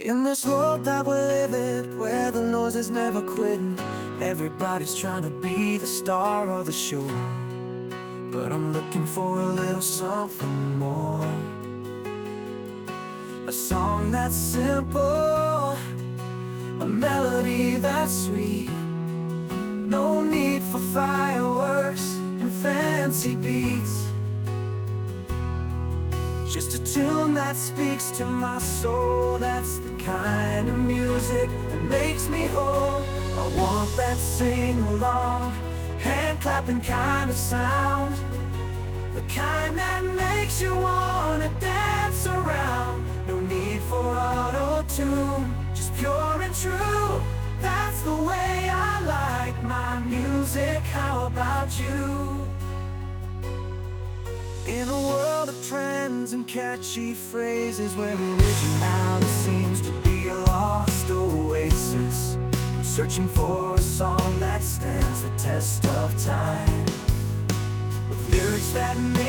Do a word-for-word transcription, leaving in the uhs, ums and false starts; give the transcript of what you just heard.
In this world that we live in, where the noise is never quitting, everybody's trying to be the star of the show. But I'm looking for a little something more. A song that's simple, a melody that's sweet. No need for fireworks and fancy beats. Just a tune that speaks to my soul. That's the kind of music that makes me whole. I want that sing-along, hand-clapping kind of sound, the kind that makes you wanna dance around. No need for auto-tune, just pure and true. That's the way I like my music. How about you? In a world of trends and catchy phrases, where originality seems to be a lost oasis, I'm searching for a song that stands the test of time, with lyrics that make